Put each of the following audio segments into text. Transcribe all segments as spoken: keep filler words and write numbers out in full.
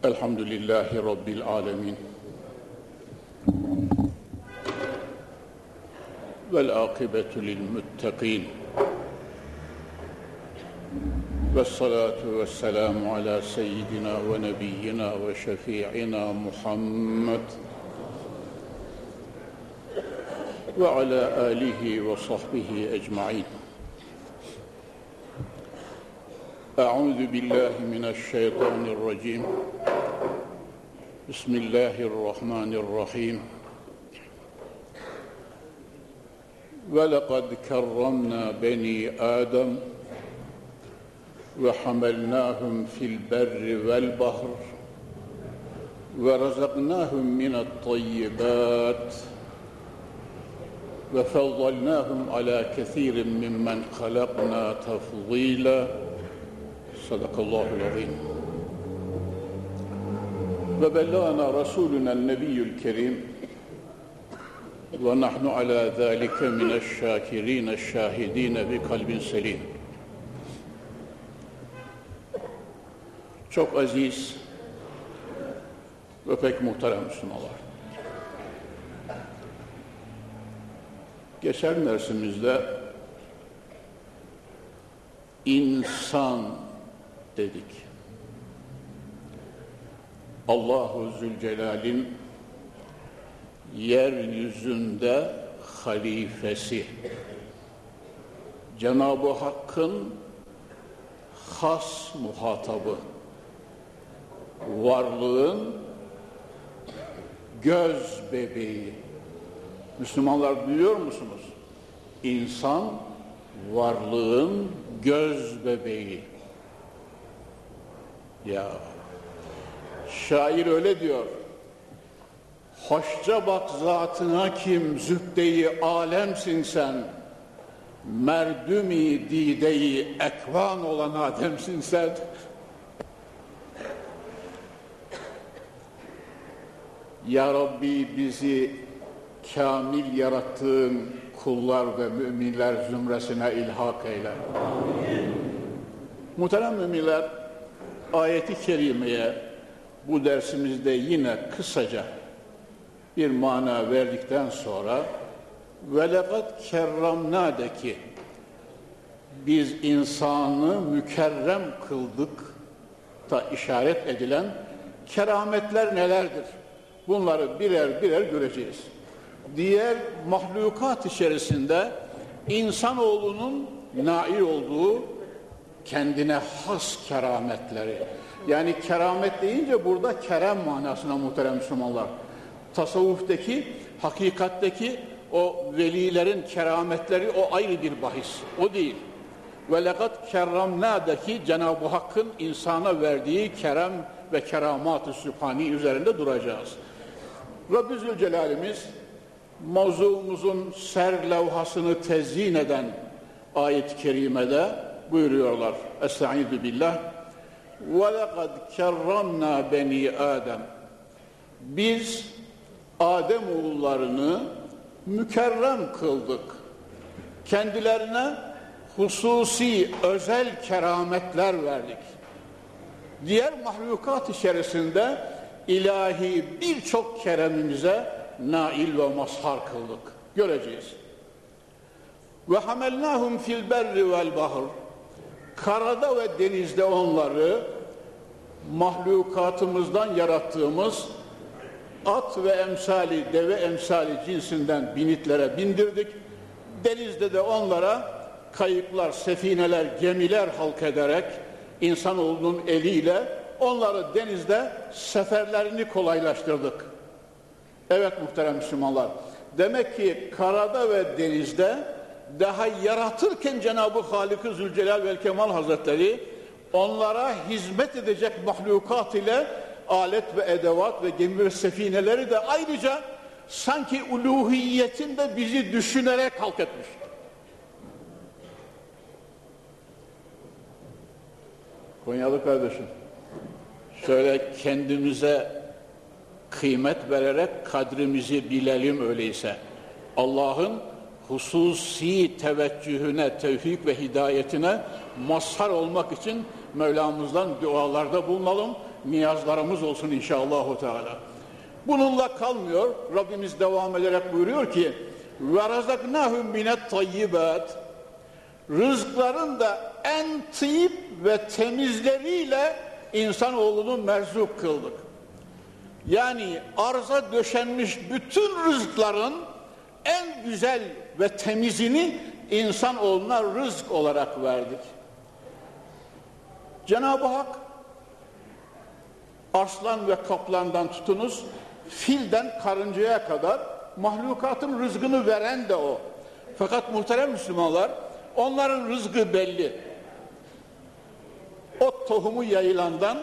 Elhamdülillahi Rabbil alemin. Vel akibetu lil muttaqin. Vessalatu vesselamu ala seyyidina ve nebiyyina ve şefi'ina Muhammed ve ala alihi ve sahbihi ecmaîn. Euzu billahi mineşşeytanirracim. Bismillahirrahmanirrahim. Ve lekad kerramna beni Adem ve hamelnâhum fil berri vel bahr ve razaknâhum mine't-tayyibât ve fezzalnâhum alâ kesîrin mimmen halaknâ tefzîlâ. Sadakallahul azim. Ve bellagana rasuluna nebiyyül kerim ve nahnu ala zâlike mineşşâkirîne şâhidîne bi kalbin selim. Çok aziz ve pek muhterem Müslümanlar. Geçen dersimizde insan dedik. Allahu Zülcelal'in yeryüzünde halifesi, Cenab-ı Hakk'ın has muhatabı, varlığın göz bebeği. Müslümanlar duyuyor musunuz? İnsan varlığın göz bebeği. Ya şair öyle diyor. Hoşça bak zatına kim, zübde-i alemsin sen. Merdüm-i dide-i ekvan olan Adem'sin sen. Ya Rabbi bizi kamil yarattığın kullar ve müminler zümresine ilhak eyle. Amin. Muhterem müminler, ayeti kerimeye bu dersimizde yine kısaca bir mana verdikten sonra ve lekad kerramnâ'deki biz insanı mükerrem kıldık da işaret edilen kerametler nelerdir? Bunları birer birer göreceğiz. Diğer mahlukat içerisinde insanoğlunun nail olduğu kendine has kerametleri. Yani keramet deyince burada kerem manasına muhterem Müslümanlar. Tasavvuftaki, hakikatteki o velilerin kerametleri o ayrı bir bahis. O değil. Ve lekad kerramnâ'daki Cenab-ı Hakk'ın insana verdiği kerem ve keramat-ı sübhani üzerinde duracağız. Rabbi Zülcelal'imiz mavzuumuzun serlevhasını tezyin eden ayet-i kerimede buyuruyorlar. Estaizu billah. وَلَقَدْ كَرَّمْنَا بَنِي Adem. Biz Adem oğullarını mükerrem kıldık. Kendilerine hususi, özel kerametler verdik. Diğer mahlukat içerisinde ilahi birçok keremimize nail ve mazhar kıldık. Göreceğiz. Ve hamelnâhum fil berri vel bahr. Karada ve denizde onları mahlukatımızdan yarattığımız at ve emsali, deve emsali cinsinden binitlere bindirdik. Denizde de onlara kayıklar, sefineler, gemiler halk ederek insanoğlunun eliyle onları denizde seferlerini kolaylaştırdık. Evet muhterem Müslümanlar, demek ki karada ve denizde daha yaratırken Cenab-ı Halik-i Zülcelal vel Kemal Hazretleri onlara hizmet edecek mahlukat ile alet ve edevat ve gemi ve sefineleri de ayrıca sanki uluhiyetinde bizi düşünerek halk etmiş. Konyalı kardeşim, şöyle kendimize kıymet vererek kadrimizi bilelim öyleyse. Allah'ın hususi teveccühüne, tevfik ve hidayetine mazhar olmak için Mevlamızdan dualarda bulunalım. niyazlarımız olsun inşallah Teala. Bununla kalmıyor. Rabbimiz devam ederek buyuruyor ki ve razaknahum minet tayyibat, rızkların da en tıyip ve temizleriyle insanoğlunu merzuk kıldık. Yani arza döşenmiş bütün rızkların en güzel ve temizini insanoğluna rızk olarak verdik. Cenab-ı Hak arslan ve kaplandan tutunuz, filden karıncaya kadar mahlukatın rızkını veren de o. Fakat muhterem Müslümanlar, onların rızkı belli. O tohumu yayılandan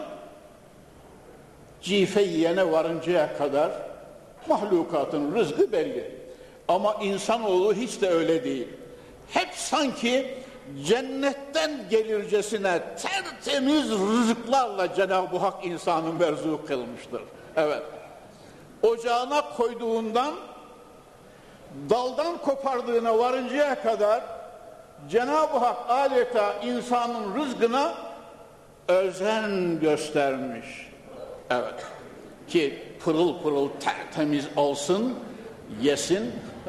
cife yiyene varıncaya kadar mahlukatın rızkı belli. Ama insanoğlu hiç de öyle değil. Hep sanki cennetten gelircesine tertemiz rızıklarla Cenab-ı Hak insanı merzuk kılmıştır. Evet. Ocağına koyduğundan daldan kopardığına varıncaya kadar Cenab-ı Hak adeta insanın rızkına özen göstermiş. Evet. Ki pırıl pırıl tertemiz olsun, yesin.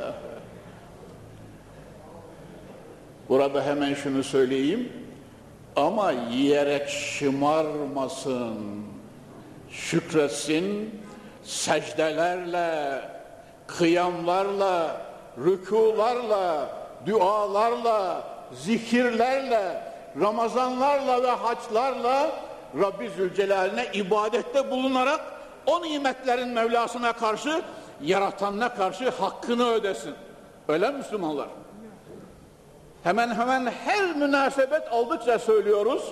Burada hemen şunu söyleyeyim. Ama yiyerek şımarmasın. Şükretsin, secdelerle, kıyamlarla, rükularla, dualarla, zikirlerle, Ramazanlarla ve haçlarla Rabbi Zülcelal'ine ibadette bulunarak o nimetlerin Mevlasına karşı, yaratanına karşı hakkını ödesin. Öyle mi Müslümanlar? Hemen hemen her münasebet aldıkça söylüyoruz.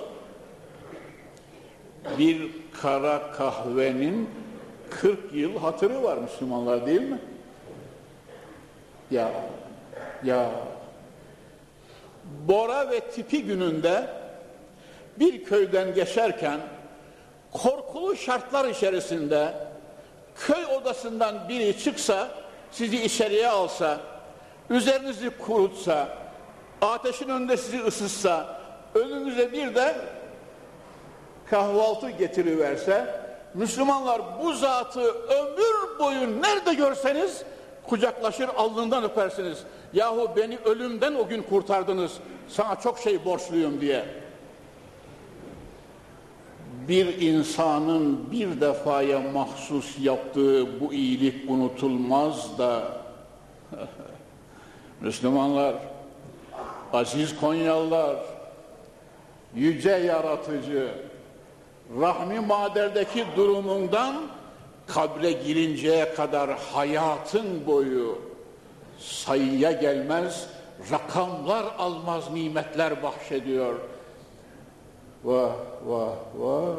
Bir kara kahvenin kırk yıl hatırı var Müslümanlar, değil mi? Ya, ya. Bora ve tipi gününde bir köyden geçerken korkulu şartlar içerisinde köy odasından biri çıksa, sizi içeriye alsa, üzerinizi kurutsa, ateşin önünde sizi ısıtsa, önünüze bir de kahvaltı getiriverse, Müslümanlar bu zatı ömür boyu nerede görseniz kucaklaşır, alnından öpersiniz. Yahu beni ölümden o gün kurtardınız, sana çok şey borçluyum diye. Bir insanın bir defaya mahsus yaptığı bu iyilik unutulmaz da Müslümanlar, aziz Konyalılar, yüce yaratıcı, rahmi maderdeki durumundan kabre girinceye kadar hayatın boyu sayıya gelmez, rakamlar almaz nimetler bahşediyor. Vah vah vah.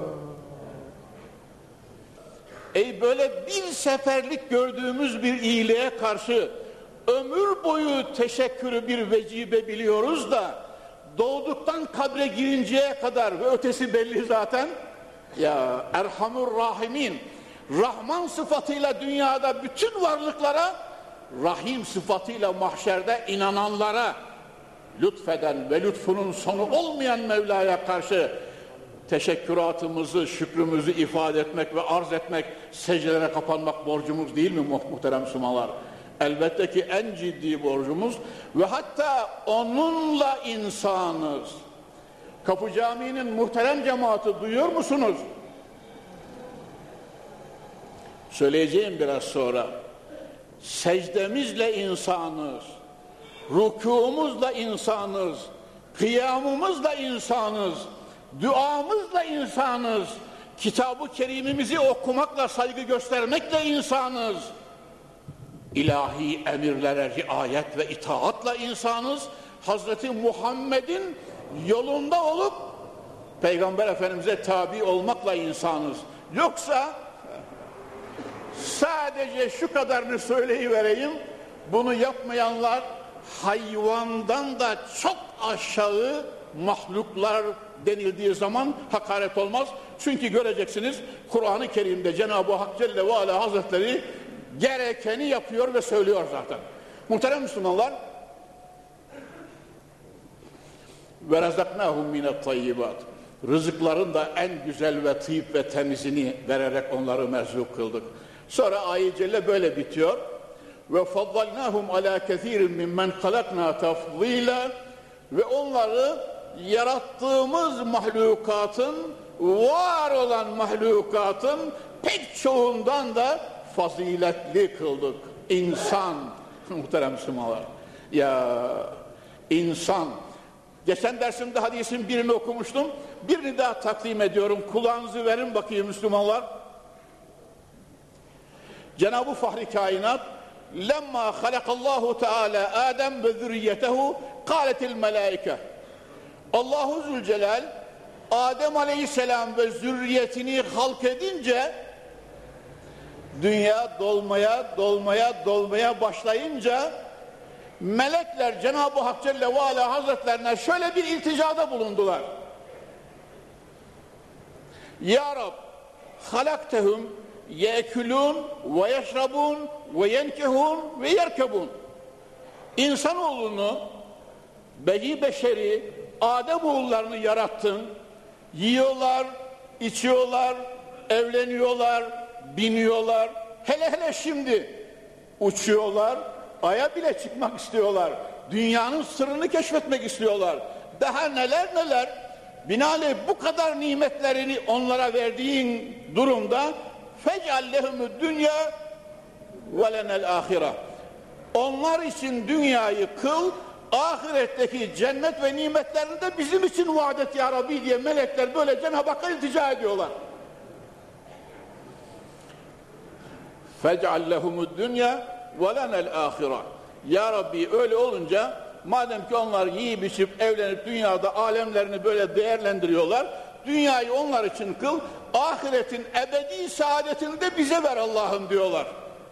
Ey böyle bir seferlik gördüğümüz bir iyiliğe karşı ömür boyu teşekkürü bir vecibe biliyoruz da doğduktan kabre girinceye kadar ve ötesi belli zaten. Ya Erhamur Rahimin, Rahman sıfatıyla dünyada bütün varlıklara, Rahim sıfatıyla mahşerde inananlara lütfeden ve lütfunun sonu olmayan Mevla'ya karşı teşekküratımızı, şükrümüzü ifade etmek ve arz etmek, secdelere kapanmak borcumuz değil mi muhterem Müslümanlar? Elbette ki en ciddi borcumuz ve hatta onunla insanız. Kapı Camii'nin muhterem cemaati duyuyor musunuz? Söyleyeceğim biraz sonra. Secdemizle insanız, rükûmuzla insanız, kıyamımızla insanız, duamızla insanız, Kitab-ı Kerimimizi okumakla, saygı göstermekle insanız. İlahi emirlere riayet ve itaatla insanız. Hazreti Muhammed'in yolunda olup Peygamber Efendimiz'e tabi olmakla insanız. Yoksa sadece şu kadarını söyleyivereyim, bunu yapmayanlar hayvandan da çok aşağı mahluklar denildiği zaman hakaret olmaz. Çünkü göreceksiniz Kur'an-ı Kerim'de Cenab-ı Hak Celle ve Ala Hazretleri gerekeni yapıyor ve söylüyor zaten. Muhterem Müslümanlar, ve razaknahum minet tayyibat, rızıkların da en güzel ve tıyıp ve temizini vererek onları merzuk kıldık. Sonra ayet-i celle böyle bitiyor. Ve faddalnahum ala kesirin mimmen halakna tafdila, ve onları yarattığımız mahlukatın, var olan mahlukatın pek çoğundan da faziletli kıldık. İnsan, muhterem Müslümanlar, ya insan. Geçen dersimde hadisin birini okumuştum, birini daha takdim ediyorum. Kulağınızı verin bakayım Müslümanlar. Cenab-ı Fahri Kainat, lemma halakallahu teala Adem ve zürriyetehu kâletil melâike. Allahu Zülcelal Adem Aleyhisselam ve zürriyetini halk edince, dünya dolmaya dolmaya dolmaya başlayınca melekler Cenab-ı Hak Celle ve Ala Hazretlerine şöyle bir ilticada bulundular. Ya Rab, halaktehum yekulun ve yeşrabun ve yenkehun ve yerkebun. İnsanoğlunu, beni beşeri, Ademoğullarını yarattın. Yiyorlar, içiyorlar, evleniyorlar, biniyorlar. Hele hele şimdi uçuyorlar, aya bile çıkmak istiyorlar. Dünyanın sırrını keşfetmek istiyorlar. Daha neler neler. Binaenaleyh bu kadar nimetlerini onlara verdiğin durumda fec'al lehumud dünya ve lenel ahire. Onlar için dünyayı kıl, ahiretteki cennet ve nimetlerini de bizim için vaat et ya Rabbi diye melekler böyle Cenab-ı Hakk'a iltica ediyorlar. fec'al lehumud dünya ve lenel ahire. Ya Rabbi öyle olunca, madem ki onlar yiyip içip evlenip dünyada alemlerini böyle değerlendiriyorlar, dünyayı onlar için kıl, ahiretin ebedi saadetini de bize ver Allah'ım diyorlar.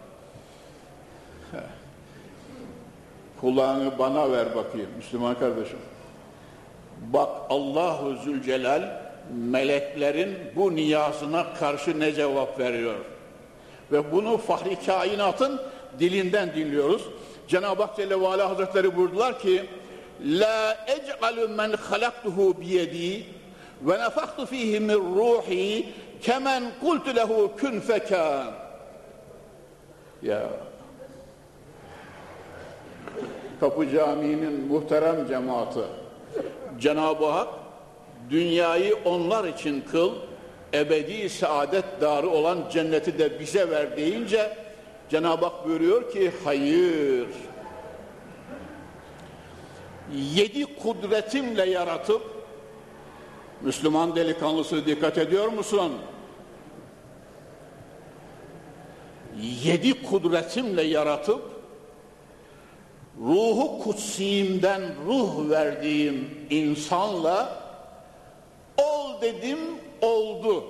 Kulağını bana ver bakayım Müslüman kardeşim. Bak Allahu Zülcelal meleklerin bu niyazına karşı ne cevap veriyor. Ve bunu Fahri Kainat'ın dilinden dinliyoruz. Cenab-ı Hak Celle ve Ala Hazretleri buyurdular ki: La ec'alu men halaktuhu biyedi ve nefaktu fihi min ruhi kemen kultu lehu kun fekan. Ya Kapı Camii'nin muhterem cemaati, Cenab-ı Hak dünyayı onlar için kıl, ebedi saadet darı olan cenneti de bize ver deyince Cenab-ı Hak buyuruyor ki hayır, yedi kudretimle yaratıp, Müslüman delikanlısı dikkat ediyor musun? Yedi kudretimle yaratıp ruhu kutsiyimden ruh verdiğim insanla ol dedim, oldu.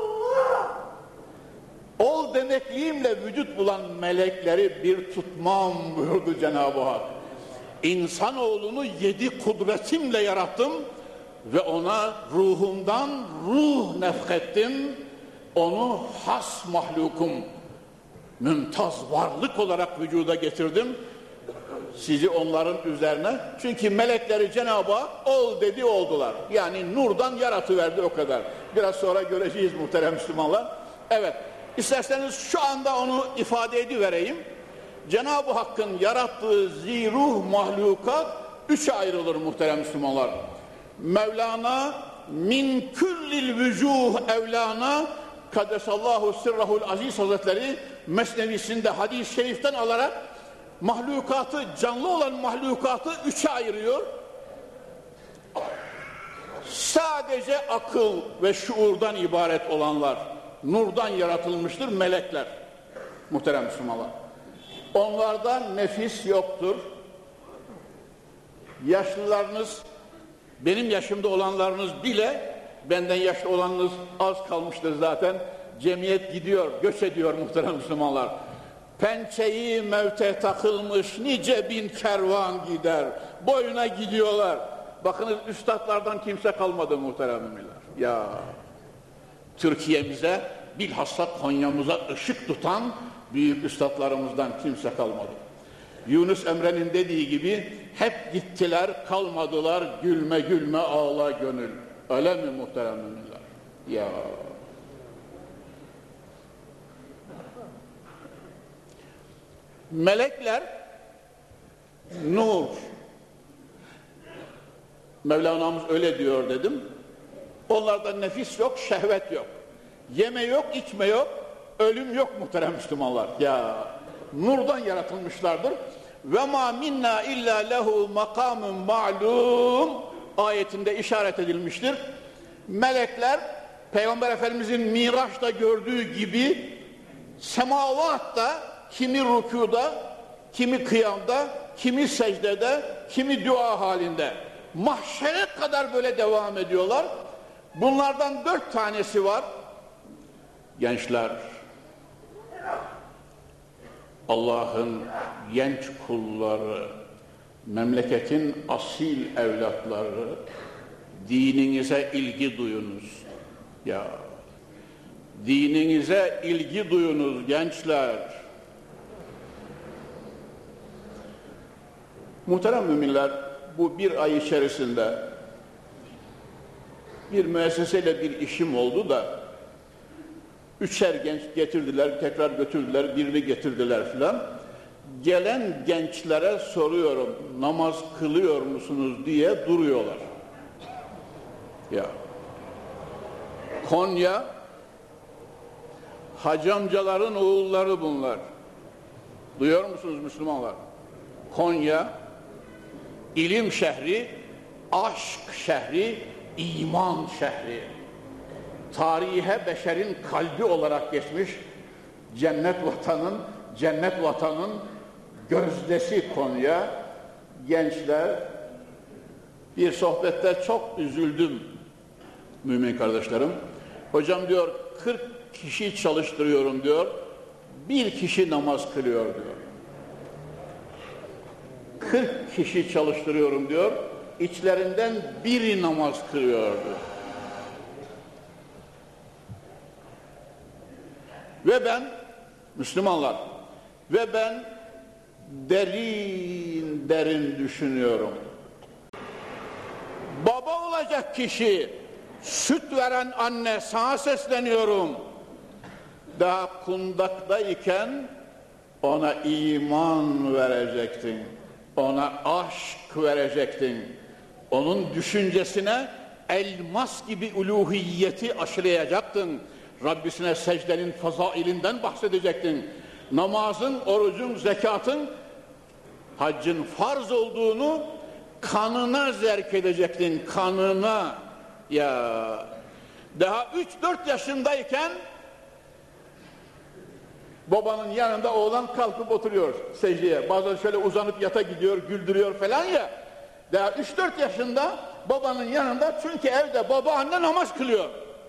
Ol demekliğimle vücut bulan melekleri bir tutmam buyurdu Cenab-ı Hak. İnsanoğlunu yedi kudretimle yarattım ve ona ruhumdan ruh nefkettim. Onu has mahlukum, mümtaz varlık olarak vücuda getirdim. Sizi onların üzerine, çünkü melekleri Cenab-ı Hak ol dedi, oldular. Yani nurdan yaratıverdi, o kadar. Biraz sonra göreceğiz muhterem Müslümanlar. Evet, isterseniz şu anda onu ifade edivereyim. Cenab-ı Hakk'ın yarattığı ziruh mahlukat üçe ayrılır muhterem Müslümanlar. Mevlana min küllil vücuh evlana Kaddesallahu sirrahul aziz Hazretleri Mesnevisinde hadis-i şeriften alarak mahlukatı, canlı olan mahlukatı üçe ayırıyor. Sadece akıl ve şuurdan ibaret olanlar, nurdan yaratılmıştır melekler. Muhterem Müslümanlar. Onlarda nefis yoktur. Yaşlılarınız, benim yaşımda olanlarınız bile, benden yaşlı olanınız az kalmıştır zaten. Cemiyet gidiyor, göç ediyor muhterem Müslümanlar. Pençeyi mevte takılmış nice bin kervan gider. Boyuna gidiyorlar. Bakınız üstadlardan kimse kalmadı muhterem müminler. Ya Türkiye'mize, bilhassa Konya'mıza ışık tutan büyük üstadlarımızdan kimse kalmadı. Yunus Emre'nin dediği gibi hep gittiler kalmadılar, gülme gülme ağla gönül. Öyle mi muhterem müminler? Ya melekler nur. Mevlana'mız öyle diyor dedim. Onlarda nefis yok, şehvet yok. Yeme yok, içme yok, ölüm yok muhterem Müslümanlar. Ya nurdan yaratılmışlardır. Ve ma minna illa lehu makamun ma'lum ayetinde işaret edilmiştir. Melekler Peygamber Efendimizin Miraç'ta gördüğü gibi semavatta, kimi rükuda, kimi kıyamda, kimi secdede, kimi dua halinde. Mahşere kadar böyle devam ediyorlar. Bunlardan dört tanesi var. Gençler, Allah'ın genç kulları, memleketin asil evlatları, dininize ilgi duyunuz. Ya, dininize ilgi duyunuz gençler. Muhterem müminler, bu bir ay içerisinde bir müesseseyle bir işim oldu da üçer genç getirdiler, tekrar götürdüler, birini getirdiler filan. Gelen gençlere soruyorum, namaz kılıyor musunuz diye duruyorlar. Ya. Konya, hacı amcaların oğulları bunlar. Duyuyor musunuz Müslümanlar? Konya, ilim şehri, aşk şehri, iman şehri. Tarihe beşerin kalbi olarak geçmiş cennet vatanın, cennet vatanın gözdesi Konya. Gençler, bir sohbette çok üzüldüm mümin kardeşlerim. Hocam diyor, kırk kişi çalıştırıyorum diyor, bir kişi namaz kılıyor diyor. kırk kişi çalıştırıyorum diyor, içlerinden biri namaz kılıyor diyor. Ve ben, Müslümanlar, ve ben derin derin düşünüyorum. Baba olacak kişi, süt veren anne, sana sesleniyorum. Daha kundaktayken ona iman verecektin, ona aşk verecektin, onun düşüncesine elmas gibi uluhiyeti aşılayacaktın. Rabbisine secdenin fazailinden bahsedecektin. Namazın, orucun, zekatın, haccın farz olduğunu kanına zerk edecektin, kanına. Ya daha üç dört yaşındayken babanın yanında oğlan kalkıp oturuyor secdeye. Bazen şöyle uzanıp yata gidiyor, güldürüyor falan ya. Daha üç dört yaşında babanın yanında, çünkü evde baba anne namaz kılıyor.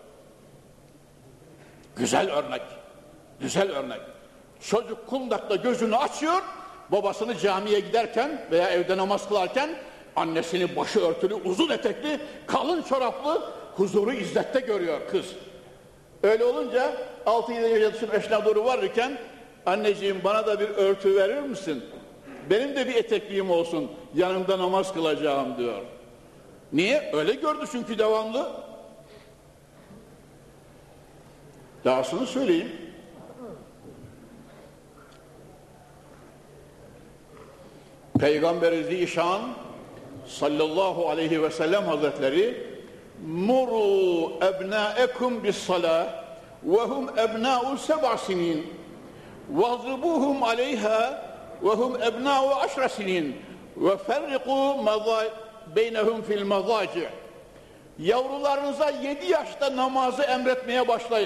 Güzel örnek, güzel örnek. Çocuk kundakta gözünü açıyor, babasını camiye giderken veya evde namaz kılarken annesini başı örtülü, uzun etekli, kalın çoraplı, huzuru izzette görüyor kız. Öyle olunca altı yedi yaşın eşine doğru varırken, anneciğim bana da bir örtü verir misin? Benim de bir etekliğim olsun, yanımda namaz kılacağım diyor. Niye? Öyle gördü çünkü devamlı. Dahasını söyleyeyim. Peygamber-i Zişan sallallahu aleyhi ve sellem Hazretleri muru ebnâekum bis-salâh ve hum ebnâ'u seb'a sinin vazribuhum aleyha ve hum ebnâ'u aşra sinin ve ferriku beynehum fil mazâci'. Yavrularınıza yedi yaşta namazı emretmeye başlayın.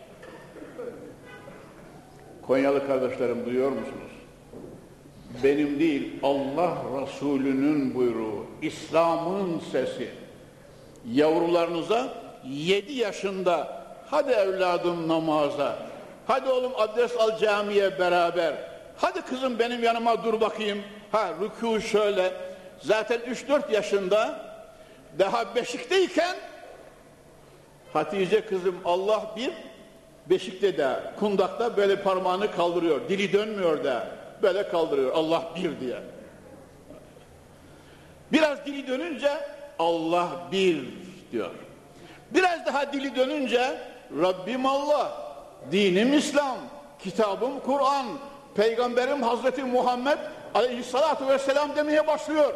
Konyalı kardeşlerim, duyuyor musunuz? Benim değil, Allah Resulü'nün buyruğu, İslam'ın sesi. Yavrularınıza yedi yaşında, hadi evladım namaza, hadi oğlum abdest al camiye beraber, hadi kızım benim yanıma dur bakayım, ha rükû şöyle. Zaten üç dört yaşında, daha beşikteyken Hatice kızım Allah bir, beşikte de, kundakta böyle parmağını kaldırıyor, dili dönmüyor da böyle kaldırıyor, Allah bir diye. Biraz dili dönünce Allah bir diyor. Biraz daha dili dönünce Rabbim Allah, dinim İslam, kitabım Kur'an, peygamberim Hazreti Muhammed Aleyhissalatu vesselam demeye başlıyor.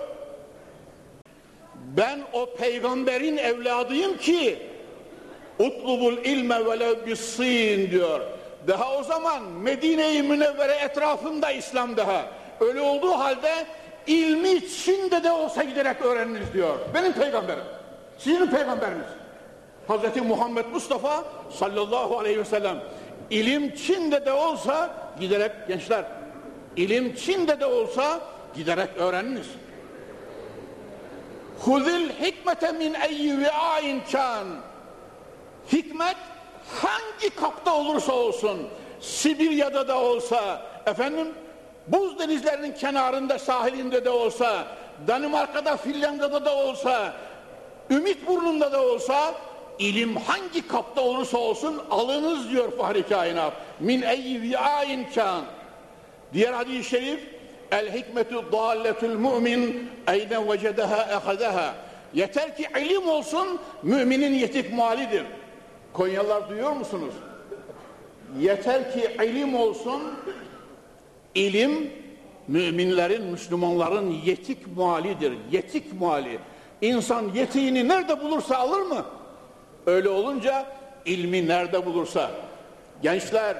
Ben o peygamberin evladıyım ki utlubul ilme velev bis-sin diyor. Daha o zaman Medine-i Münevvere etrafında İslam daha. Öyle olduğu halde ilmi Çin'de de olsa giderek öğreniniz diyor. Benim peygamberim, sizin peygamberiniz Hazreti Muhammed Mustafa sallallahu aleyhi ve sellem. İlim Çin'de de olsa giderek, gençler, ilim Çin'de de olsa giderek öğreniniz. Huzil hikmete min eyyi vi'ain kan. Hikmet hangi kapta olursa olsun, Sibirya'da da olsa, efendim buz denizlerinin kenarında, sahilinde de olsa, Danimarka'da, Finlandiya'da da olsa, Ümitburnu'nda da olsa, ilim hangi kapta olursa olsun alınız diyor Fahri Kainat. Min eyyi vi'ain kan. Diğer hadis-i şerif, el hikmetu dalletul mu'min eyne vecedeha ehadaha. Yeter ki ilim olsun, müminin yetik malidir. Konyalılar duyuyor musunuz? Yeter ki ilim olsun, ilim müminlerin, Müslümanların yetik malidir. Yetik mali. İnsan yetiğini nerede bulursa alır mı? Öyle olunca ilmi nerede bulursa. Gençler,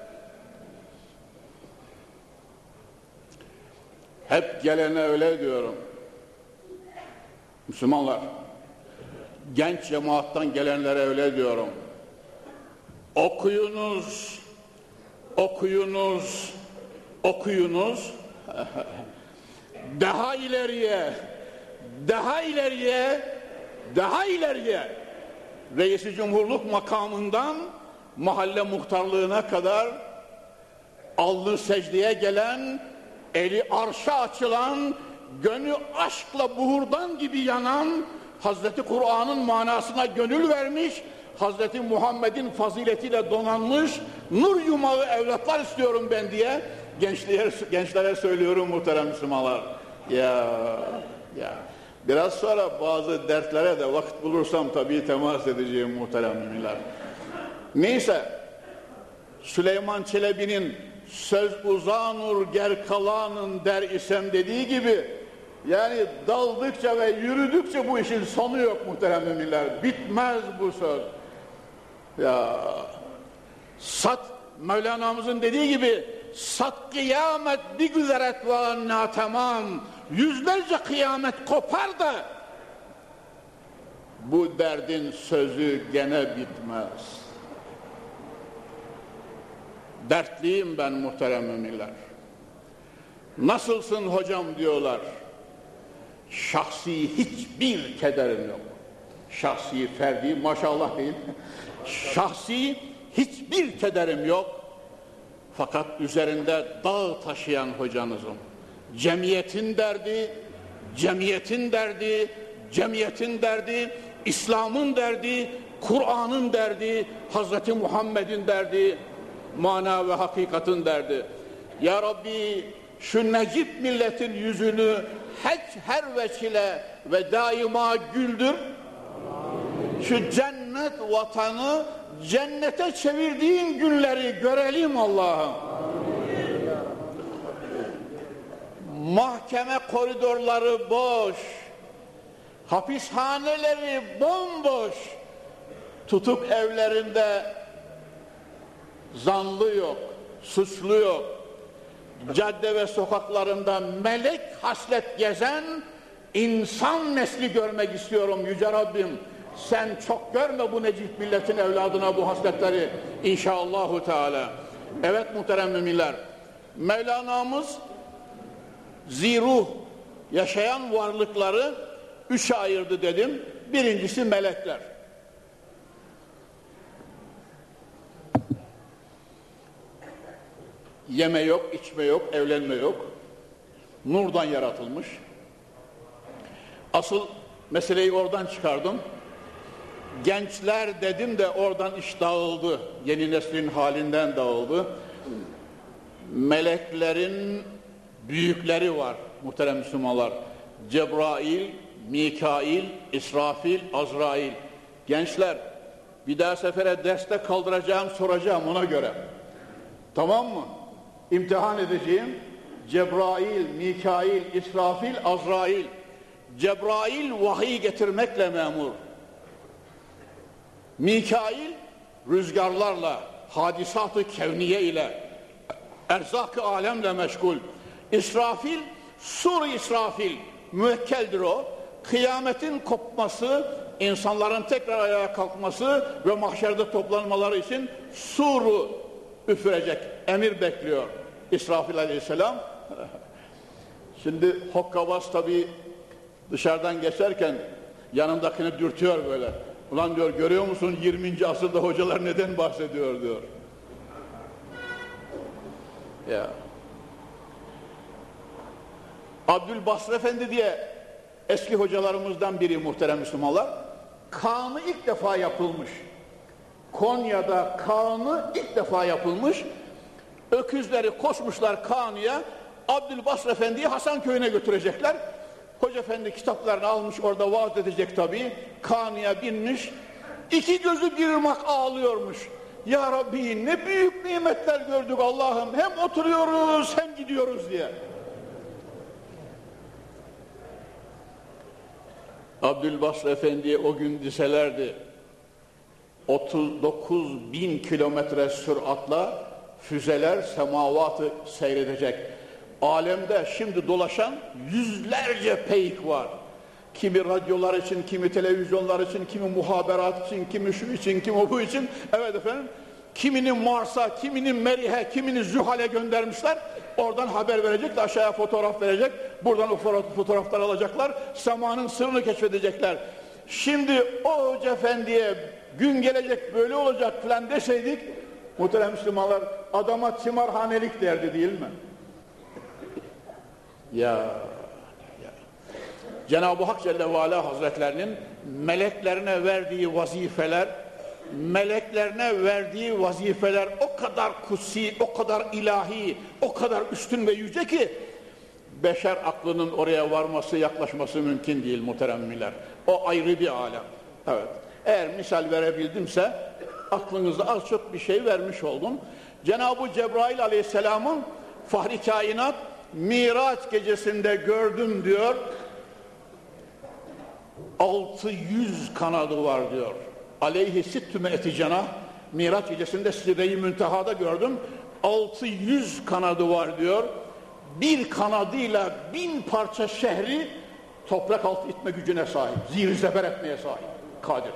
hep gelene öyle diyorum. Müslümanlar, genç cemaattan gelenlere öyle diyorum. Okuyunuz, okuyunuz, okuyunuz. Daha ileriye, daha ileriye, daha ileriye. Reis-i Cumhurluk makamından mahalle muhtarlığına kadar alnı secdeye gelen, eli arşa açılan, gönlü aşkla buhurdan gibi yanan, Hazreti Kur'an'ın manasına gönül vermiş, Hazreti Muhammed'in faziletiyle donanmış nur yumağı evlatlar istiyorum ben diye gençlere, gençlere söylüyorum muhterem Müslümanlar. Ya ya biraz sonra bazı dertlere de vakit bulursam tabii temas edeceğim muhterem müminler. Neyse, Süleyman Çelebi'nin söz uzanur ger kalanın der isem dediği gibi, yani daldıkça ve yürüdükçe bu işin sonu yok muhterem müminler. Bitmez bu söz. Ya sat, Mevlana'mızın dediği gibi, sat kıyamet bir güzeret ve anna tamam. Yüzlerce kıyamet kopar da bu derdin sözü gene bitmez. Dertliyim ben muhterem müminler. Nasılsın hocam diyorlar. Şahsi hiçbir kederim yok. Şahsi, ferdi, maşallah değil. Şahsi hiçbir kederim yok. Fakat üzerinde dağ taşıyan hocanızım. Cemiyetin derdi, cemiyetin derdi, cemiyetin derdi, İslam'ın derdi, Kur'an'ın derdi, Hazreti Muhammed'in derdi, mana ve hakikatin derdi. Ya Rabbi, şu Necip milletin yüzünü hiç her veçile ve daima güldür. Şu cennet vatanı cennete çevirdiğin günleri görelim Allah'ım. Mahkeme koridorları boş, hapishaneleri bomboş, tutuk evlerinde zanlı yok, suçlu yok. Cadde ve sokaklarında melek haslet gezen insan nesli görmek istiyorum Yüce Rabbim. Sen çok görme bu Necip milletin evladına bu hasletleri inşallahü teala. Evet muhterem müminler, Mevlana'mız ziruh yaşayan varlıkları üçe ayırdı dedim. Birincisi melekler. Yeme yok, içme yok, evlenme yok. Nurdan yaratılmış. Asıl meseleyi oradan çıkardım. Gençler dedim de oradan iş dağıldı. Yeni neslin halinden dağıldı. Meleklerin büyükleri var muhterem Müslümanlar. Cebrail, Mikail, İsrafil, Azrail. Gençler, bir daha sefere derste kaldıracağım, soracağım ona göre. Tamam mı? İmtihan edeceğim. Cebrail, Mikail, İsrafil, Azrail. Cebrail vahiy getirmekle memur. Mikail rüzgarlarla, hadisat-ı kevniye ile, erzak-ı alemle meşgul. İsrafil, sur İsrafil, müvekkeldir o. Kıyametin kopması, insanların tekrar ayağa kalkması ve mahşerde toplanmaları için suru üfürecek, emir bekliyor İsrafil aleyhisselam. Şimdi hokkabaz tabii dışarıdan geçerken yanındakini dürtüyor böyle. Ulan diyor, görüyor musun yirminci asırda hocalar neden bahsediyor diyor. Ya. Abdülbasır Efendi diye eski hocalarımızdan biri muhterem Müslümanlar. Kağan'ı ilk defa yapılmış. Konya'da Kağan'ı ilk defa yapılmış. Öküzleri koşmuşlar Kağan'ya. Abdülbasır Efendi'yi Hasanköy'üne götürecekler. Hoca Efendi kitaplarını almış, orada vaaz edecek tabii. Kağan'ya binmiş. İki gözü bir ırmak ağlıyormuş. Ya Rabbi, ne büyük nimetler gördük Allah'ım. Hem oturuyoruz hem gidiyoruz diye. Abdülbasır Efendi'ye o gün deselerdi otuz dokuz bin kilometre süratla füzeler semavatı seyredecek. Alemde şimdi dolaşan yüzlerce peyk var. Kimi radyolar için, kimi televizyonlar için, kimi muhaberat için, kimi şu için, kimi bu için. Evet efendim, kimini Mars'a, kimini Merih'e, kimini Zühal'e göndermişler. Oradan haber verecek de aşağıya fotoğraf verecek. Buradan o fotoğraflar alacaklar. Semanın sırrını keşfedecekler. Şimdi o Hoca Efendi'ye gün gelecek böyle olacak falan deseydik, muhterem Müslümanlar, adama timarhanelik derdi değil mi? Ya, ya. Cenab-ı Hak Celle ve Ala Hazretlerinin meleklerine verdiği vazifeler, meleklerine verdiği vazifeler o kadar kutsi, o kadar ilahi, o kadar üstün ve yüce ki beşer aklının oraya varması, yaklaşması mümkün değil muhteremler. O ayrı bir alem. Evet. Eğer misal verebildimse aklınızda az çok bir şey vermiş oldum. Cenab-ı Cebrail Aleyhisselam'ın Fahri Kainat Miraç gecesinde gördüm diyor. altı yüz kanadı var diyor. Aleyhi sittüme eti cenah. Miraç gecesinde Sidre-i Münteha'da gördüm. altı yüz kanadı var diyor. Bir kanadıyla bin parça şehri toprak altı itme gücüne sahip. Zihir zeber etmeye sahip. Kadir.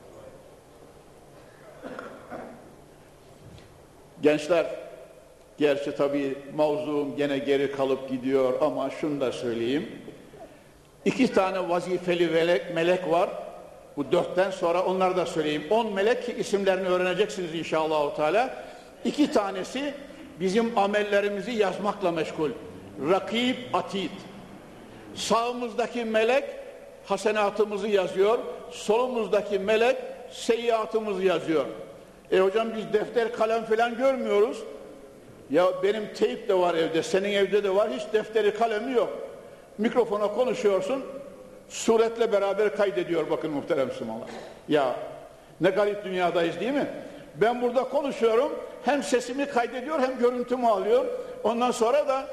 Gençler, gerçi tabii mavzuum gene geri kalıp gidiyor ama şunu da söyleyeyim. İki tane vazifeli melek, melek var. Bu dörtten sonra onları da söyleyeyim. On melek ki isimlerini öğreneceksiniz inşallah Teala. İki tanesi bizim amellerimizi yazmakla meşgul. Rakib, atid. Sağımızdaki melek hasenatımızı yazıyor. Solumuzdaki melek seyyiatımızı yazıyor. E hocam biz defter kalem falan görmüyoruz. Ya benim teyp de var evde, senin evde de var. Hiç defteri kalemi yok. Mikrofona konuşuyorsun, suretle beraber kaydediyor bakın muhterem Müslümanlar. Ya ne garip dünyadayız değil mi? Ben burada konuşuyorum, hem sesimi kaydediyor hem görüntümü alıyor. Ondan sonra da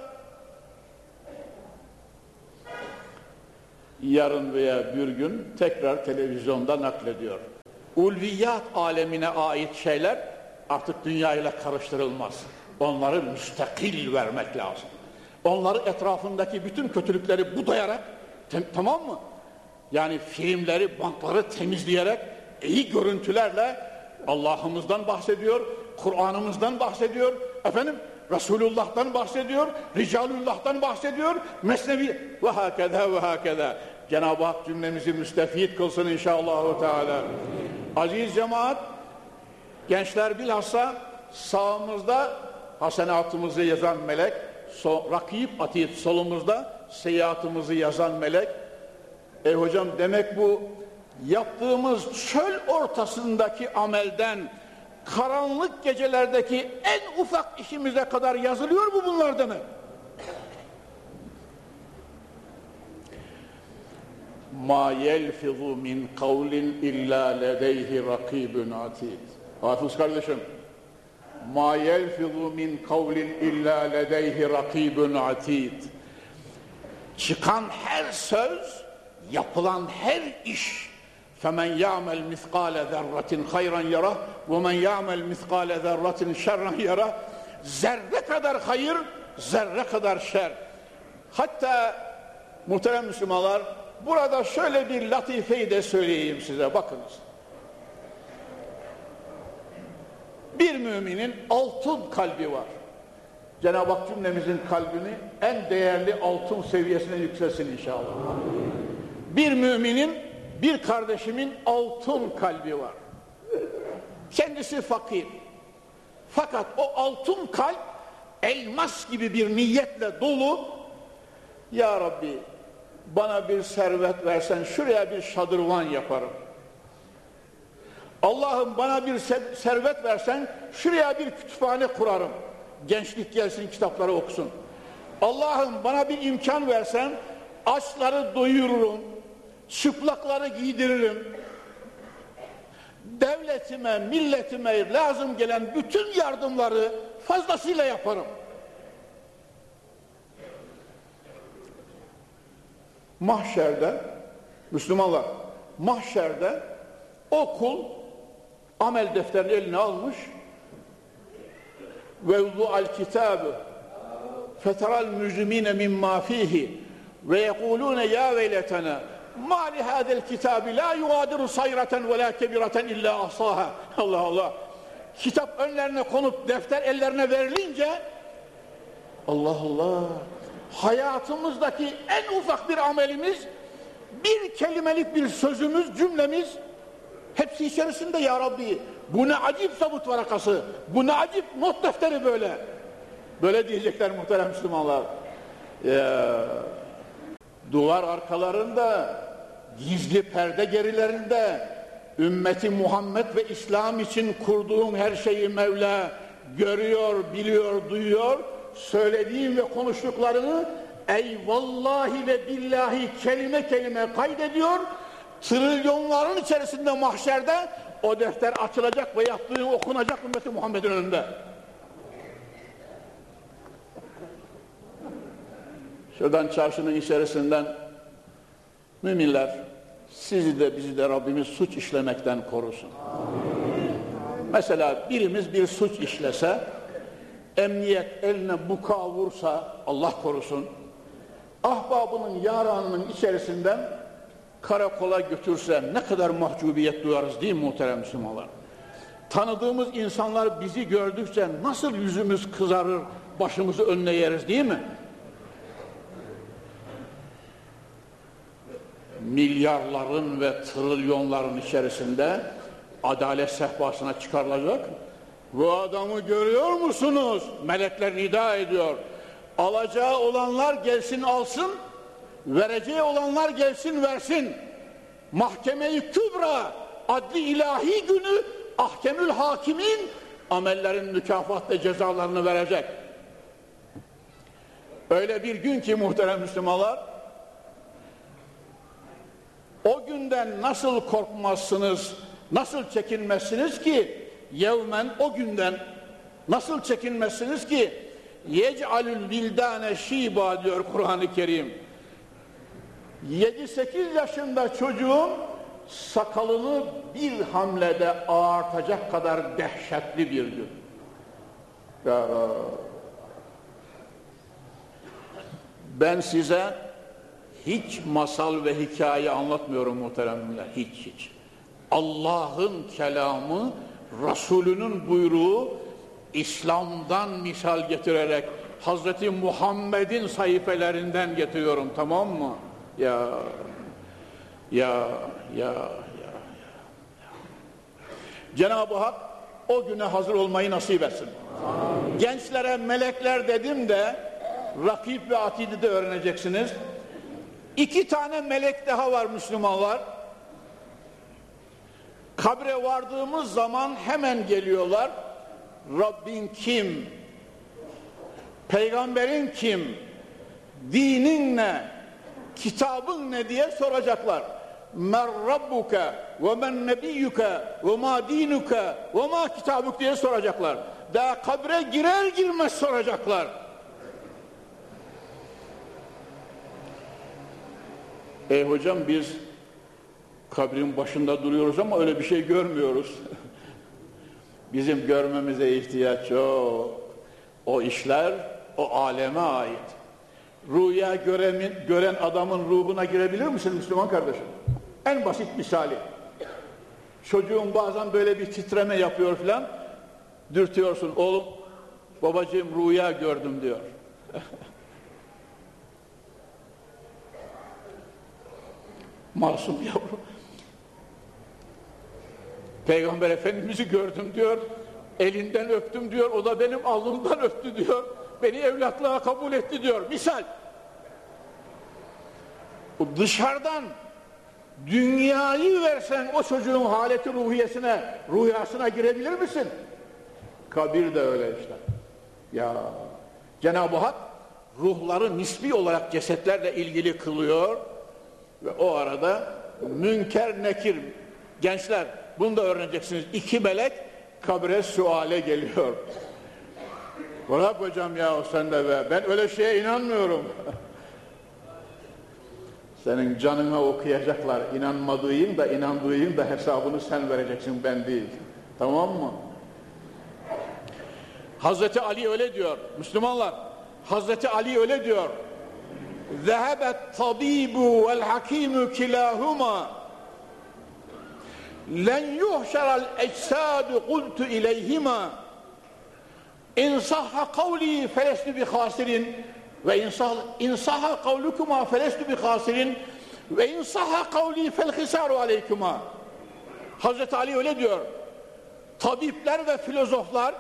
yarın veya bir gün tekrar televizyonda naklediyor. Ulviyat alemine ait şeyler artık dünyayla karıştırılmaz. Onları müstakil vermek lazım. Onları etrafındaki bütün kötülükleri budayarak, tamam mı? Yani filmleri, bankları temizleyerek, iyi görüntülerle Allah'ımızdan bahsediyor, Kur'an'ımızdan bahsediyor, efendim Resulullah'tan bahsediyor, Ricalullah'tan bahsediyor, Mesnevi ve hakeza ve hakeza. Cenab-ı Hak cümlemizi müstefid kılsın inşallah Teala. Aziz cemaat, gençler bilhassa sağımızda hasenatımızı yazan melek, so, rakip atid solumuzda seyyiatımızı yazan melek. E hocam demek bu yaptığımız çöl ortasındaki amelden karanlık gecelerdeki en ufak işimize kadar yazılıyor mu bunlar demek? ma yelfizu min kavlin illa ledeyhi rakibun atid. Hafız kardeşim, ma yelfizu min kavlin illa ledeyhi rakibun atid. Çıkan her söz, yapılan her iş, femen ya'mel miskale zerratin hayran yara ve men ya'mel miskale zerratin şerran yara. Zerre kadar hayır, zerre kadar şer. Hatta muhterem Müslümanlar, burada şöyle bir latifeyi de söyleyeyim size, bakınız. Bir müminin altın kalbi var. Cenab-ı Hak cümlemizin kalbini en değerli altın seviyesine yükselsin inşallah. Bir müminin, bir kardeşimin altın kalbi var. Kendisi fakir. Fakat o altın kalp elmas gibi bir niyetle dolu. Ya Rabbi, bana bir servet versen şuraya bir şadırvan yaparım. Allah'ım bana bir servet versen şuraya bir kütüphane kurarım. Gençlik gelsin, kitapları okusun. Allah'ım bana bir imkan versen açları doyururum, çıplakları giydiririm. Devletime, milletime lazım gelen bütün yardımları fazlasıyla yaparım. Mahşerde, Müslümanlar, mahşerde o kul amel defterini eline almış ve vudu'al kitabı feteral mücrimine mimma fihi ve yekulune ya veyletena ma li hadel kitabi la yugadiru sayratan ve la kebiratan illa ahsaha. Allah Allah. Kitap önlerine konup defter ellerine verilince Allah Allah, hayatımızdaki en ufak bir amelimiz, bir kelimelik bir sözümüz, cümlemiz hepsi içerisinde ya Rabbi. Bu ne acip sabut varakası, bu ne acip not defteri böyle. Böyle diyecekler muhterem Müslümanlar. Ya, duvar arkalarında, gizli perde gerilerinde ümmeti Muhammed ve İslam için kurduğum her şeyi Mevla görüyor, biliyor, duyuyor. Söylediğim ve konuştuklarını ey vallahi ve billahi kelime kelime kaydediyor. Trilyonların içerisinde mahşerde o defter açılacak ve yaptığı okunacak ümmeti Muhammed'in önünde. Şuradan çarşının içerisinden müminler, sizi de bizi de Rabbimiz suç işlemekten korusun. Amin. Mesela birimiz bir suç işlese, emniyet eline buka vursa, Allah korusun, ahbabının yaranının içerisinden karakola götürse ne kadar mahcubiyet duyarız değil mi muhterem Müslümanlar? Tanıdığımız insanlar bizi gördükçe nasıl yüzümüz kızarır, başımızı önüne yeriz değil mi? Milyarların ve trilyonların içerisinde adalet sehpasına çıkarılacak. Bu adamı görüyor musunuz? Melekler nida ediyor. Alacağı olanlar gelsin alsın, vereceği olanlar gelsin versin. Mahkeme-i Kübra, adli ilahi günü, ahkemül hakimin amellerin mükafat ve cezalarını verecek. Öyle bir gün ki muhterem Müslümanlar, o günden nasıl korkmazsınız, nasıl çekinmezsiniz ki, yevmen o günden nasıl çekinmezsiniz ki, yec'alül vildâne şîbâ diyor Kur'an-ı Kerim. yedi sekiz yaşında çocuğun sakalını bir hamlede ağartacak kadar dehşetli bir gün. Ya, ben size hiç masal ve hikaye anlatmıyorum muhteremler, hiç hiç. Allah'ın kelamı, Resulünün buyruğu, İslam'dan misal getirerek Hazreti Muhammed'in sayfelerinden getiriyorum, tamam mı? Ya, ya, ya, ya, ya. Cenab-ı Hak o güne hazır olmayı nasip etsin. Amin. Gençlere melekler dedim de rakip ve atidi de öğreneceksiniz. İki tane melek daha var Müslümanlar. Kabre vardığımız zaman hemen geliyorlar. Rabbin kim? Peygamberin kim? Dinin ne? kitabın ne diye soracaklar. Men rabbuke ve men nebiyyuke ve ma dinuke ve ma kitabuk diye soracaklar. Daha kabre girer girmez soracaklar. Ey hocam, biz kabrin başında duruyoruz ama öyle bir şey görmüyoruz. Bizim görmemize ihtiyaç yok. O işler o aleme ait. Rüya gören, gören adamın ruhuna girebilir misin Müslüman kardeşim? En basit misali. Çocuğun bazen böyle bir titreme yapıyor filan, dürtüyorsun, oğlum babacığım rüya gördüm diyor. Masum yavrum. Peygamber Efendimiz'i gördüm diyor, elinden öptüm diyor, o da benim alnımdan öptü diyor, beni evlatlığa kabul etti diyor. Misal. O dışarıdan dünyayı versen o çocuğun haleti ruhiyesine, rüyasına girebilir misin? Kabir de öyle işte. Ya Cenab-ı Hak ruhları nisbi olarak cesetlerle ilgili kılıyor ve o arada münker nekir, gençler bunu da öğreneceksiniz, iki melek kabre suale geliyor. Bırak hocam ya sen de be, ben öyle şeye inanmıyorum. Senin canına okuyacaklar, inanmadığın da inandığın da hesabını sen vereceksin, ben değil. Tamam mı? Hazreti Ali öyle diyor Müslümanlar. Hazreti Ali öyle diyor. Zehebet tabibu vel hakimu kilahuma len yuhşeral eczadu kultu ileyhima in sahha kavli felestu bi khasirin ve in sahha kavlukuma felestu bi khasirin ve in sahha kavli fel hisaru aleykuma. Hazreti Ali öyle diyor. Tabipler ve filozoflar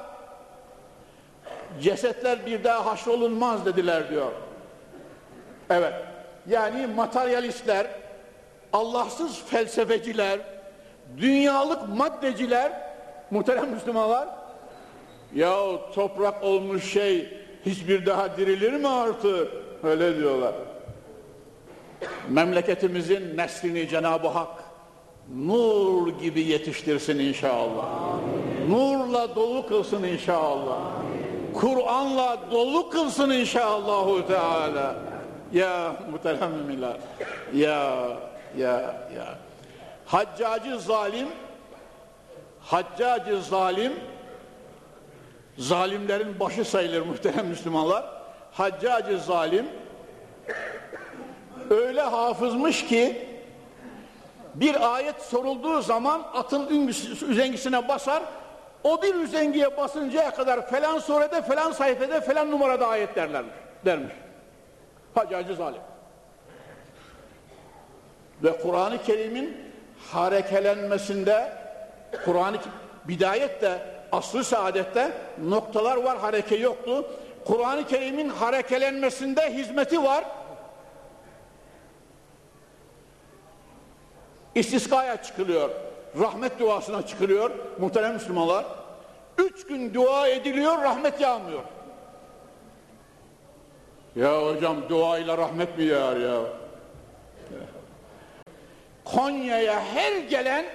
cesetler bir daha haşrolunmaz dediler diyor. Evet. Yani materyalistler, Allahsız felsefeciler, dünyalık maddeciler, muhterem Müslümanlar, yahu toprak olmuş şey hiçbir daha dirilir mi artık? Öyle diyorlar. Memleketimizin neslini Cenab-ı Hak nur gibi yetiştirsin inşallah. Amin. Nurla dolu kılsın inşallah. Kur'an'la dolu kılsın inşallahu Teala. Ya muhterem müminler, ya ya ya. Haccacı zalim, Haccacı zalim, zalimlerin başı sayılır muhterem Müslümanlar. Haccacı zalim öyle hafızmış ki bir ayet sorulduğu zaman atın üzengisine basar, o bir üzengiye basıncaya kadar falan surede, falan sayfede, falan numarada ayet derlermiş, dermiş. Haccacı zalim. Ve Kur'an-ı Kerim'in harekelenmesinde, Kur'an-ı bidayette, asr-ı saadette noktalar var, hareke yoktu. Kur'an-ı Kerim'in harekelenmesinde hizmeti var. İstiskaya çıkılıyor, rahmet duasına çıkılıyor muhterem Müslümanlar. Üç gün dua ediliyor, rahmet yağmıyor. Ya hocam duayla rahmet mi yağar ya? Konya'ya her gelen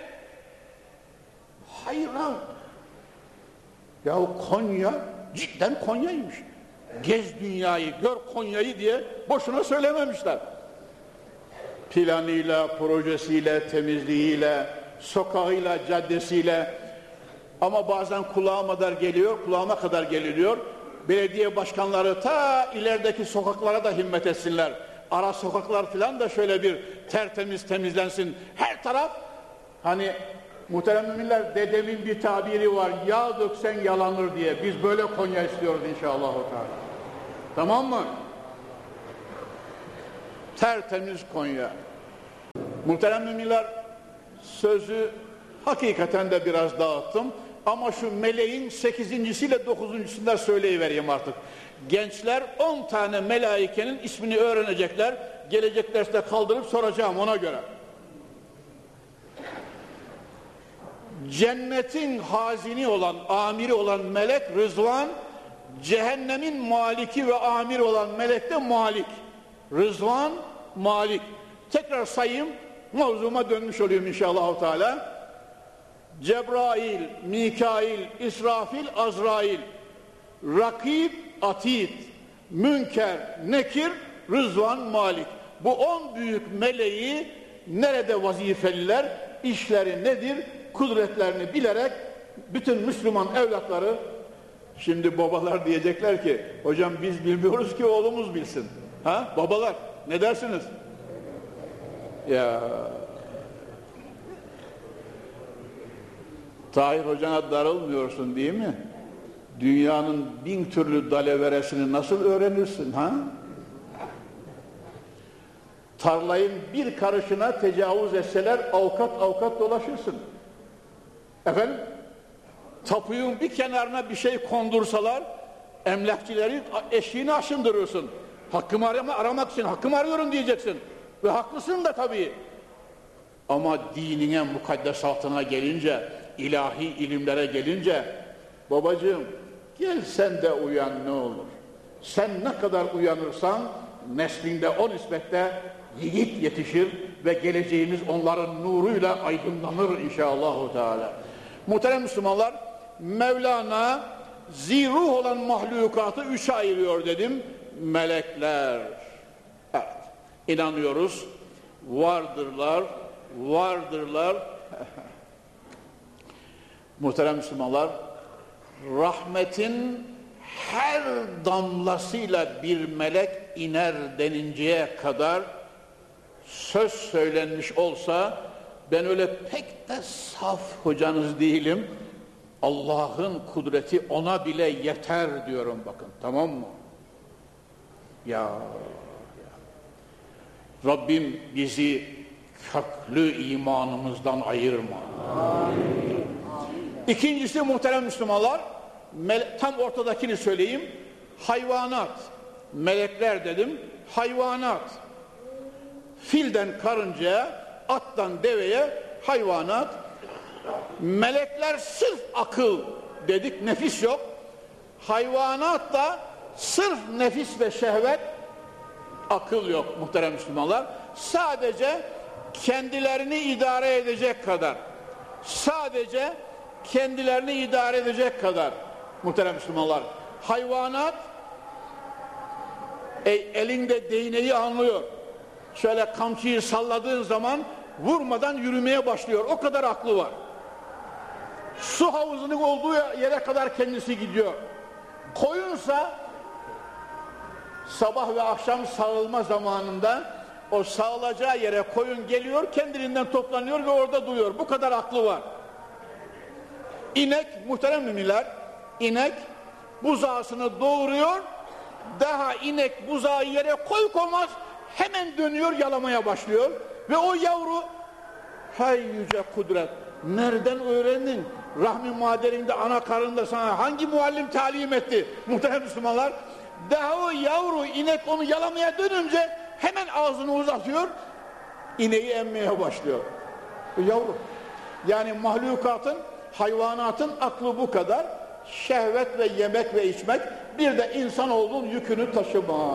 hayran. Ya Konya cidden Konya'ymış. Gez dünyayı, gör Konya'yı diye boşuna söylememişler. Planıyla, projesiyle, temizliğiyle, sokağıyla, caddesiyle, ama bazen kulağıma kadar geliyor, kulağıma kadar geliniyor. Belediye başkanları ta ilerideki sokaklara da himmet etsinler. Ara sokaklar filan da şöyle bir tertemiz temizlensin. Her taraf, hani muhterem müminler, dedemin bir tabiri var, yağ döksen yalanır diye. Biz böyle Konya istiyoruz inşallah. Tamam mı? Tertemiz Konya. Muhterem müminler, sözü hakikaten de biraz dağıttım. Ama şu meleğin sekizincisiyle dokuzuncusundan söyleyivereyim artık. Gençler on tane melaikenin ismini öğrenecekler. Gelecek derste kaldırıp soracağım ona göre. Cennetin hazini olan, amiri olan melek Rızvan, cehennemin maliki ve amiri olan melek de Malik. Rızvan, Malik. Tekrar sayayım, mevzuma dönmüş olayım inşallah Teala. Cebrail, Mikail, İsrafil, Azrail, Rakib, Atid, Münker, Nekir, Rızvan, Malik. Bu on büyük meleği nerede vazifeliler, işleri nedir, kudretlerini bilerek bütün Müslüman evlatları, şimdi babalar diyecekler ki hocam biz bilmiyoruz ki oğlumuz bilsin. Ha? Babalar ne dersiniz? Ya Tahir hocana darılmıyorsun değil mi? Dünyanın bin türlü dalaveresini nasıl öğrenirsin ha? Tarlayın bir karışına tecavüz etseler avukat avukat dolaşırsın. Efendim? Tapuyun bir kenarına bir şey kondursalar emlakçilerin eşiğini aşındırırsın. Hakkımı arama, aramak için hakkımı arıyorum diyeceksin. Ve haklısın da tabii. Ama dinine, mukaddesatına gelince, ilahi ilimlere gelince, babacığım gel sen de uyan ne olur. Sen ne kadar uyanırsan neslinde o nispette yiğit yetişir ve geleceğimiz onların nuruyla aydınlanır inşallah Teala. Muhterem Müslümanlar, Mevlana ziruh olan mahlukatı üçe ayırıyor dedim. Melekler. Evet. İnanıyoruz. Vardırlar. Vardırlar. Muhterem Müslümanlar, rahmetin her damlasıyla bir melek iner deninceye kadar söz söylenmiş olsa, ben öyle pek de saf hocanız değilim, Allah'ın kudreti ona bile yeter diyorum bakın, tamam mı? Ya, ya. Rabbim bizi köklü imanımızdan ayırma. Amin. İkincisi muhterem Müslümanlar, tam ortadakini söyleyeyim, hayvanat, melekler dedim, hayvanat, filden karıncaya, attan deveye hayvanat, melekler sırf akıl dedik, nefis yok, hayvanat da sırf nefis ve şehvet, akıl yok muhterem Müslümanlar, sadece kendilerini idare edecek kadar, sadece kendilerini idare edecek kadar muhterem Müslümanlar. Hayvanat e, elinde değneği anlıyor. Şöyle kamçıyı salladığın zaman vurmadan yürümeye başlıyor. O kadar aklı var. Su havuzunun olduğu yere kadar kendisi gidiyor. Koyunsa sabah ve akşam sağılma zamanında o sağılacağı yere koyun geliyor, kendiliğinden toplanıyor ve orada duruyor. Bu kadar aklı var. İnek, muhterem müminler, inek buzağısını doğuruyor, daha inek buzağı yere koy koymaz hemen dönüyor, yalamaya başlıyor ve o yavru, hay yüce kudret, nereden öğrendin? Rahmi maderinde, ana karnında sana hangi muallim talim etti muhterem Müslümanlar? Daha o yavru inek onu yalamaya dönünce hemen ağzını uzatıyor, ineği emmeye başlıyor. O yavru. Yani mahlukatın, hayvanatın aklı bu kadar. Şehvet ve yemek ve içmek, bir de insanoğlunun yükünü taşıma.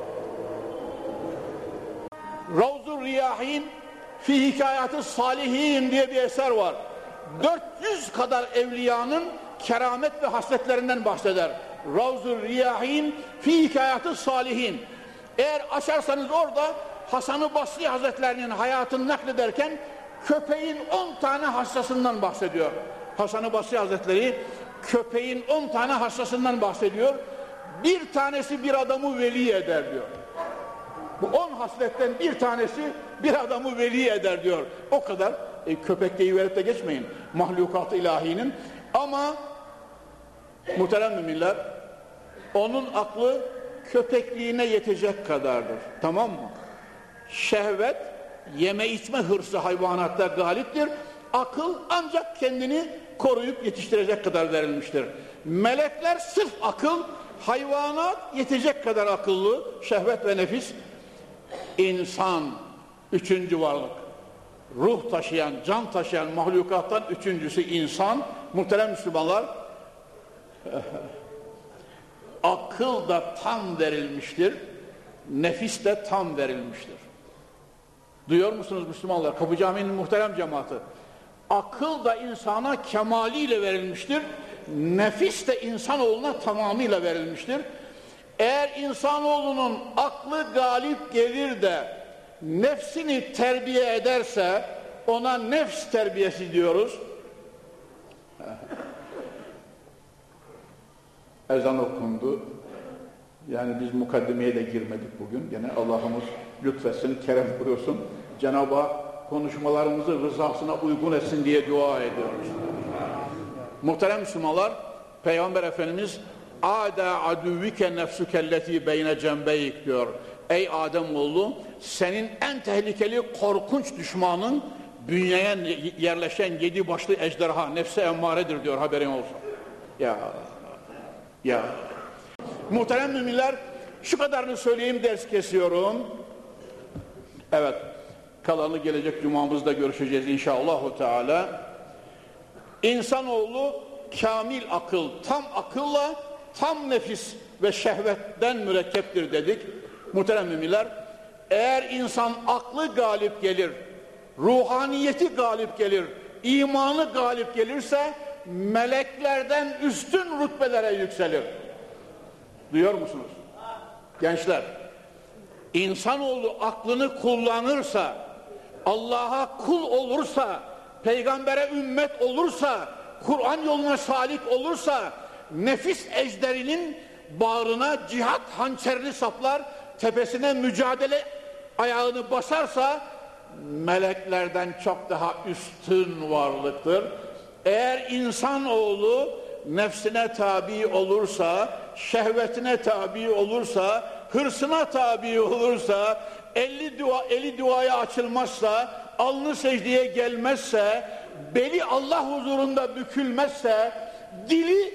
Ravz-ı Riyahin fi Hikayat-ı Salihin diye bir eser var. dört yüz kadar evliyanın keramet ve hasletlerinden bahseder. Ravz-ı Riyahin fi Hikayat-ı Salihin. Eğer açarsanız orada Hasan-ı Basri Hazretlerinin hayatını naklederken köpeğin on tane hastasından bahsediyor. Hasan-ı Basri Hazretleri köpeğin on tane hastasından bahsediyor. Bir tanesi bir adamı veli eder diyor. Bu on hasletten bir tanesi bir adamı veli eder diyor. O kadar. E, köpek deyiverip de geçmeyin. Mahlukat-ı ilahinin. Ama muhterem müminler, onun aklı köpekliğine yetecek kadardır. Tamam mı? Şehvet, yeme içme hırsı hayvanatta galiptir. Akıl ancak kendini koruyup yetiştirecek kadar verilmiştir. Melekler sırf akıl, hayvanat yetecek kadar akıllı, şehvet ve nefis. İnsan, üçüncü varlık. Ruh taşıyan, can taşıyan mahlukattan üçüncüsü insan. Muhterem Müslümanlar, akıl da tam verilmiştir, nefis de tam verilmiştir. Duyuyor musunuz Müslümanlar? Kapı Camii'nin muhterem cemaati. Akıl da insana kemaliyle verilmiştir. Nefis de insanoğluna tamamıyla verilmiştir. Eğer insanoğlunun aklı galip gelir de nefsini terbiye ederse ona nefs terbiyesi diyoruz. Ezan okundu. Yani biz mukaddimeye de girmedik bugün. Gene Allah'ımız lütfetsin, kerem buyursun. Cenab-ı Hak konuşmalarımızı rızasına uygun etsin diye dua ediyoruz. Muhterem Müslümanlar, Peygamber Efendimiz "Âdâ adüvvike nefsükellezî beyne cembeyk" diyor. Ey Ademoğlu, senin en tehlikeli korkunç düşmanın bünyeye yerleşen yedi başlı ejderha, nefse emmaredir diyor, haberin olsun. Ya, ya. Muhterem müminler, şu kadarını söyleyeyim, ders kesiyorum. Evet, kalanı gelecek cumamızda görüşeceğiz inşallahü teala. İnsanoğlu kamil akıl, tam akılla tam nefis ve şehvetten mürekkeptir dedik. Muhterem müminler, eğer insan aklı galip gelir, ruhaniyeti galip gelir, imanı galip gelirse meleklerden üstün rütbelere yükselir. Duyuyor musunuz? Gençler, insanoğlu aklını kullanırsa, Allah'a kul olursa, peygambere ümmet olursa, Kur'an yoluna salik olursa, nefis ejderinin bağrına cihat hançerini saplar, tepesine mücadele ayağını basarsa, meleklerden çok daha üstün varlıktır. Eğer insanoğlu nefsine tabi olursa, şehvetine tabi olursa, hırsına tabi olursa, eli, dua, eli duaya açılmazsa, alnı secdeye gelmezse, beli Allah huzurunda bükülmezse, dili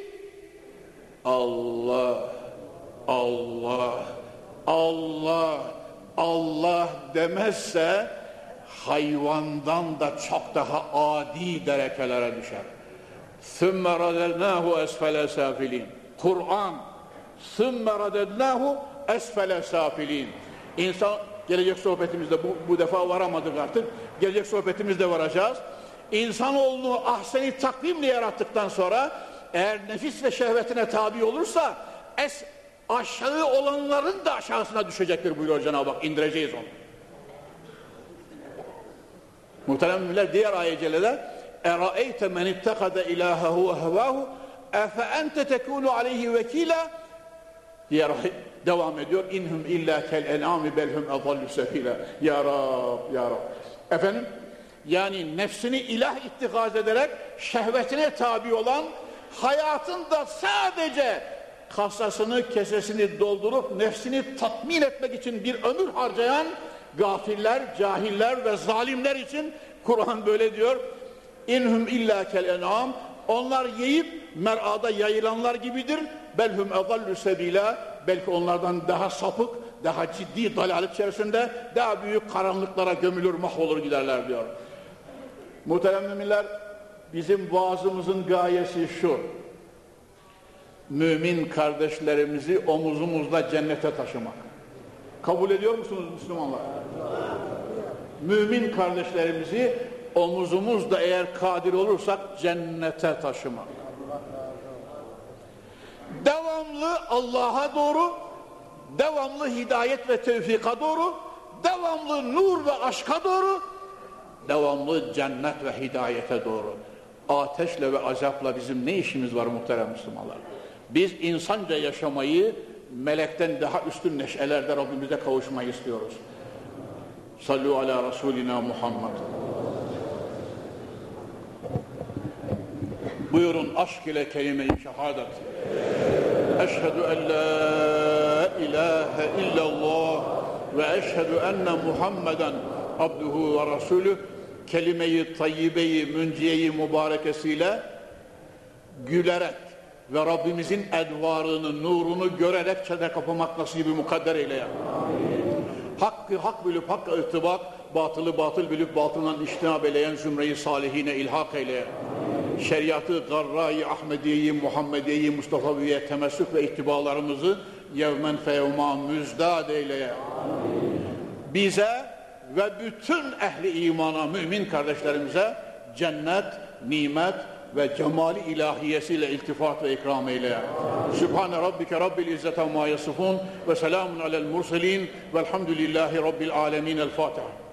Allah, Allah, Allah, Allah demezse, hayvandan da çok daha adi derecelere düşer. ثُمَّ رَدَدْنَاهُ أَسْفَلَ سَافِلِينَ Kur'an ثُمَّ رَدَدْنَاهُ أَسْفَلَ سَافِلِينَ İnsan, gelecek sohbetimizde bu, bu defa varamadık artık, gelecek sohbetimizde varacağız. İnsanoğlunu ahseni takvimle yarattıktan sonra eğer nefis ve şehvetine tabi olursa es, aşağı olanların da aşağısına düşecektir buyuruyor Cenab-ı Hak. İndireceğiz onu. Muhterem müminler, diğer ayet-i celilede اَرَأَيْتَ مَنِ اتَّخَذَ اِلَٰهَهُ وَهَوَاهُ اَفَاَنْتَ تَكُونُ عَلَيْهِ وَكِيلًا diğer devam ediyor. اِنْهُمْ اِلَّا كَالْاَنْعَامِ بَلْهُمْ اَضَلُّ سَفِيلًا Ya Rab, Ya Rab. Efendim, yani nefsini ilah ittikaz ederek şehvetine tabi olan, hayatında sadece kasasını, kesesini doldurup nefsini tatmin etmek için bir ömür harcayan gafiller, cahiller ve zalimler için Kur'an böyle diyor. İnhum illa kel en'am, onlar yiyip mer'ada yayılanlar gibidir. Belhum adallu sebila, belki onlardan daha sapık, daha ciddi dalalet içerisinde, daha büyük karanlıklara gömülür, mahvolur giderler diyor. Muhterem müminler, bizim vaazımızın gayesi şu: mümin kardeşlerimizi omuzumuzla cennete taşımak. Kabul ediyor musunuz Müslümanlar? Mümin kardeşlerimizi omuzumuzda eğer kadir olursak cennete taşımak. Devamlı Allah'a doğru, devamlı hidayet ve tevfika doğru, devamlı nur ve aşka doğru, devamlı cennet ve hidayete doğru. Ateşle ve azapla bizim ne işimiz var muhterem Müslümanlar? Biz insanca yaşamayı, melekten daha üstün neşelerde Rabbimize kavuşmayı istiyoruz. Sallu ala Resulina Muhammed. Buyurun aşk ile kelime-i şehadet. Eşhedü en la ilahe illallah ve eşhedü enne Muhammeden abduhu ve rasulü. Kelime-i tayyibe-i münciye-i mübarekesiyle gülerek ve Rabbimizin edvarını, nurunu görerek çene kapamak nasibi mukadder eyle ya. Hakkı hak bilip hakka ıttıbak, batılı batıl bilip batından iştinab eyleyen zümre-i salihine ilhak eyle. Şeriatı, garra-i Ahmediye-i Muhammediye-i Mustafa'ya temessük ve ittibalarımızı yevmen feyevma müzdad eyle. Bize ve bütün ehli imana, mümin kardeşlerimize cennet, nimet ve cemali ilahiyesiyle iltifat ve ikram eyle. Sübhane Rabbike Rabbil İzzete ma yasifun ve selamun alel murselin velhamdülillahi Rabbil alemin. El Fatiha.